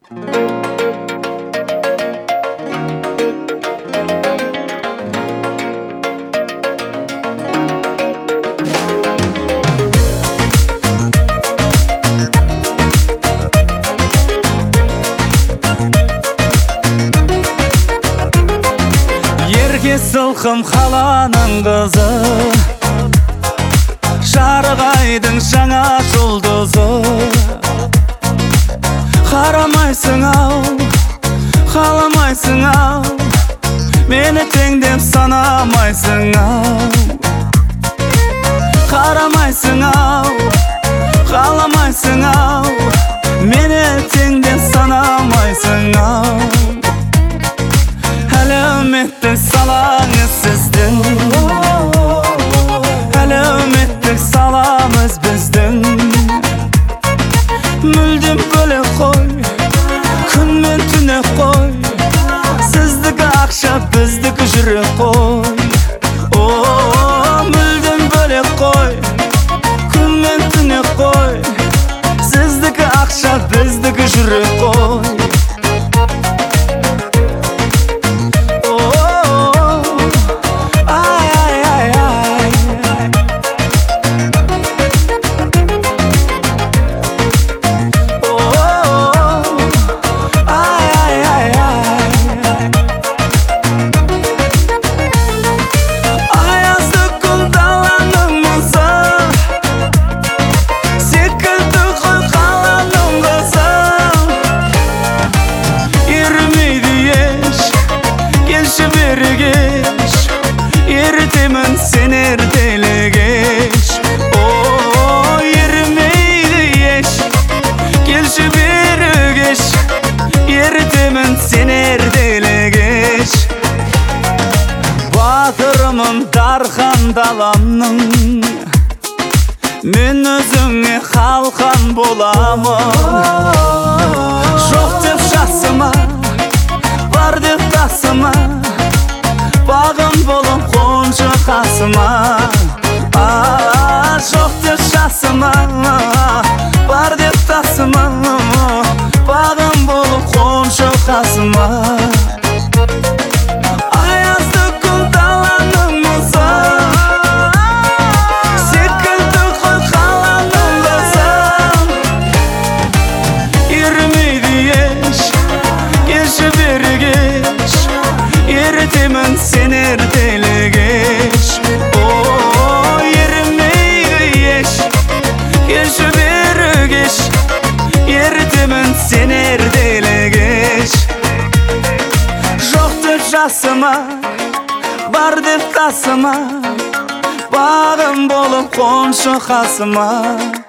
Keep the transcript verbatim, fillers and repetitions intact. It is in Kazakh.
Сылқым қаланың қызы, жарық айдың жаңа жұлдызы. Қарамайсың ау, қаламайсың ау, мені теңдеп санамайсың ау. Қарамайсың ау, қаламайсың ау, мені теңдеп санамайсың ау. Әлеуметтік салаңыз сіздің, әлеуметтік саламыз біздің. Мүлдем бөлек қой, күн мен түнек қой, сіздікі ақша, біздікі жүрек қой. О, мүлдем бөлек қой, күн мен түнек қой, сіздікі ақша, біздікі жүрек қой. Eritемін сен ертелегеш, о, ермейді еш, келші бері кеш. Eritемін сен ертелегеш, батырымын дархан даламның, мен өзіңе қалқан боламын. Жоқ деп жасыма, бар деп тасыма, бағым болып қоншы қасыма. А, жоқ деп жасыма, бар деп тасыма, бағым болып қоншы қасыма. Аязды күн даланың мұзы, секілді ғой қаланың қызы. Ермейді еш, келші бері кеш. Eritемін сен ертелегеш, о, ермейді еш, келші бері кеш. Eritемін сен ертелегеш, жоқ деп жасыма, бар деп тасыма, бағым болып қоншы қасыма.